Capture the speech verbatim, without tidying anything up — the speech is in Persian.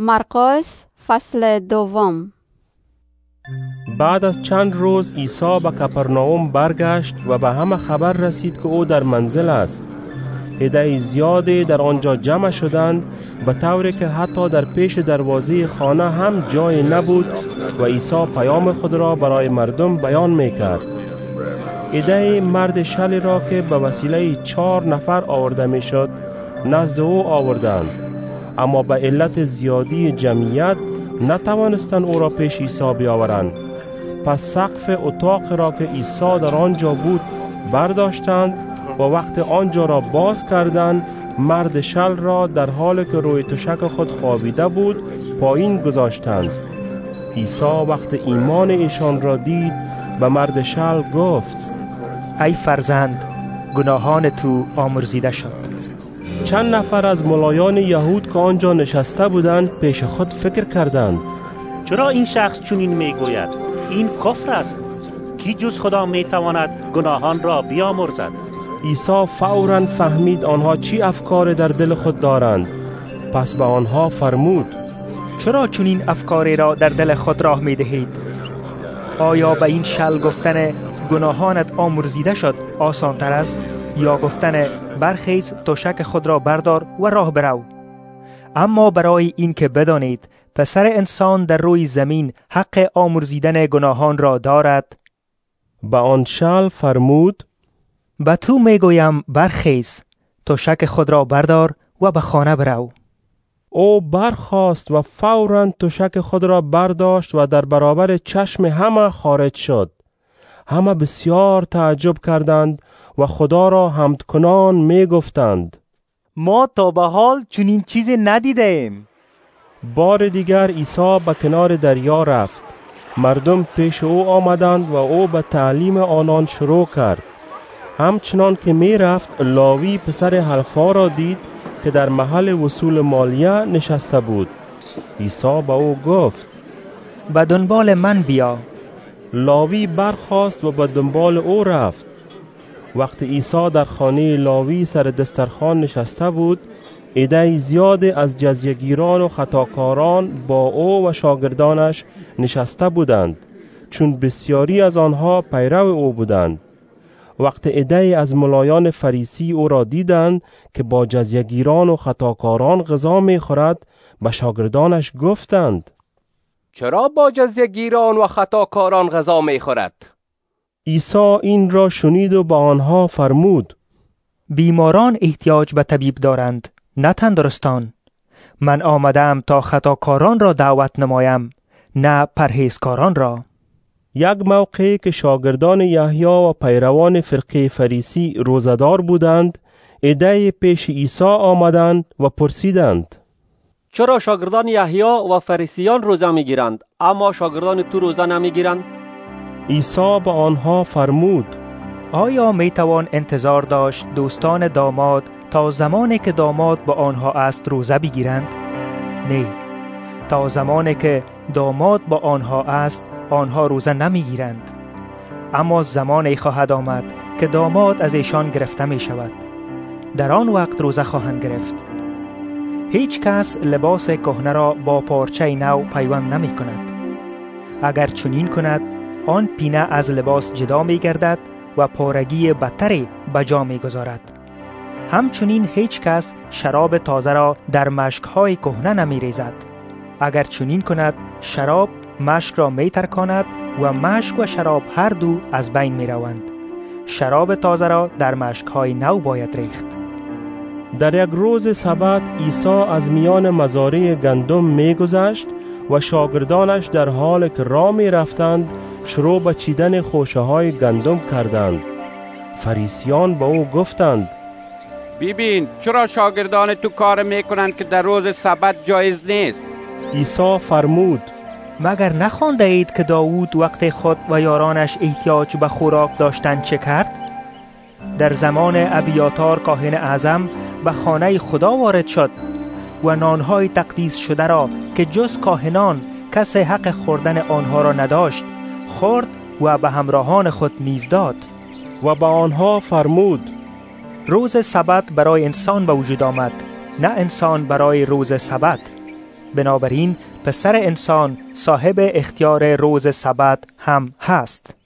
مرقس فصل دوم. بعد از چند روز عیسی به کپرنائوم برگشت و به همه خبر رسید که او در منزل است. عده زیادی در آنجا جمع شدند، به طوری که حتی در پیش دروازه خانه هم جای نبود و عیسی پیام خود را برای مردم بیان میکرد. عده مرد شل را که به وسیله چهار نفر آورده میشد نزد او آوردند، اما به علت زیادی جمعیت نتوانستند او را پیش عیسی بیاورند. پس سقف اتاق را که عیسی در آنجا بود برداشتند و وقت آنجا را باز کردند، مرد شل را در حالی که روی تشک خود خوابیده بود پایین گذاشتند. عیسی وقت ایمان ایشان را دید به مرد شل گفت: ای فرزند، گناهان تو آمرزیده شد. چند نفر از ملایان یهود که آنجا نشسته بودند پیش خود فکر کردند: چرا این شخص چنین میگوید؟ این کفر است. کی جز خدا میتواند گناهان را بیامرزد؟ عیسی فوراً فهمید آنها چی افکار در دل خود دارند، پس به آنها فرمود: چرا چنین افکاری را در دل خود راه میدهید؟ آیا به این شل گفتن گناهانت آمرزیده شد آسان تر است، یا گفتن برخیز تشک خود را بردار و راه برو؟ اما برای این که بدانید پسر انسان در روی زمین حق آمرزیدن گناهان را دارد، به آن شل فرمود: به تو میگویم برخیز، تشک خود را بردار و به خانه برو. او برخاست و فوراً تشک خود را برداشت و در برابر چشم همه خارج شد. همه بسیار تعجب کردند و خدا را حمد کنان می گفتند: ما تا به حال چنین چیزی ندیدیم. بار دیگر عیسی به کنار دریا رفت. مردم پیش او آمدند و او به تعلیم آنان شروع کرد. همچنان که می رفت، لاوی پسر حلفا را دید که در محل وصول مالیه نشسته بود. عیسی به او گفت: به دنبال من بیا. لاوی برخاست و به دنبال او رفت. وقتی عیسی در خانه لاوی سر دسترخوان نشسته بود، عده زیاد از جزیه‌گیران و خطاکاران با او و شاگردانش نشسته بودند، چون بسیاری از آنها پیرو او بودند. وقت عده از ملایان فریسی او را دیدند که با جزیه‌گیران و خطاکاران غذا می خورد، به شاگردانش گفتند: چرا با جزیه‌گیران و خطاکاران غذا می خورد؟ عیسی این را شنید و با آنها فرمود: بیماران احتیاج به طبیب دارند، نه تندرستان. من آمدم تا خطاکاران را دعوت نمایم، نه پرهیزکاران را. یک موقعی که شاگردان یحیی و پیروان فرقه فریسی روزدار بودند، عده پیش عیسی آمدند و پرسیدند: چرا شاگردان یحیی و فریسیان روزه میگیرند اما شاگردان تو روزه نمیگیرند؟ عیسی به آنها فرمود: آیا میتوان انتظار داشت دوستان داماد تا زمانی که داماد با آنها است روزه بگیرند؟ نه، تا زمانی که داماد با آنها است آنها روزه نمیگیرند. اما زمانی خواهد آمد که داماد از ایشان گرفته می شود، در آن وقت روزه خواهند گرفت. هیچ کس لباس کهنه را با پارچه نو پیوند نمی کند. اگر چنین کند، آن پینه از لباس جدا می گردد و پارگی بدتری به جا می گذارد. همچنین هیچ کس شراب تازه را در مشک‌های کهنه نمی ریزد. اگر چنین کند، شراب مشک را می ترکاند و مشک و شراب هر دو از بین می روند. شراب تازه را در مشک‌های نو باید ریخت. در یک روز سبت عیسی از میان مزارع گندم می گذشت و شاگردانش در حال که راه می رفتند شروع به چیدن خوشه های گندم کردند. فریسیان به او گفتند: ببین چرا شاگردان تو کار میکنند که در روز سبت جایز نیست؟ عیسی فرمود: مگر نخوانده اید که داوود وقت خود و یارانش احتیاج به خوراک داشتند چه کرد؟ در زمان ابیاتار کاهن اعظم به خانه خدا وارد شد و نانهای تقدیس شده را که جز کاهنان کس حق خوردن آنها را نداشت خورد و به همراهان خود نیز داد. و به آنها فرمود: روز سبت برای انسان به وجود آمد، نه انسان برای روز سبت. بنابراین پسر انسان صاحب اختیار روز سبت هم هست.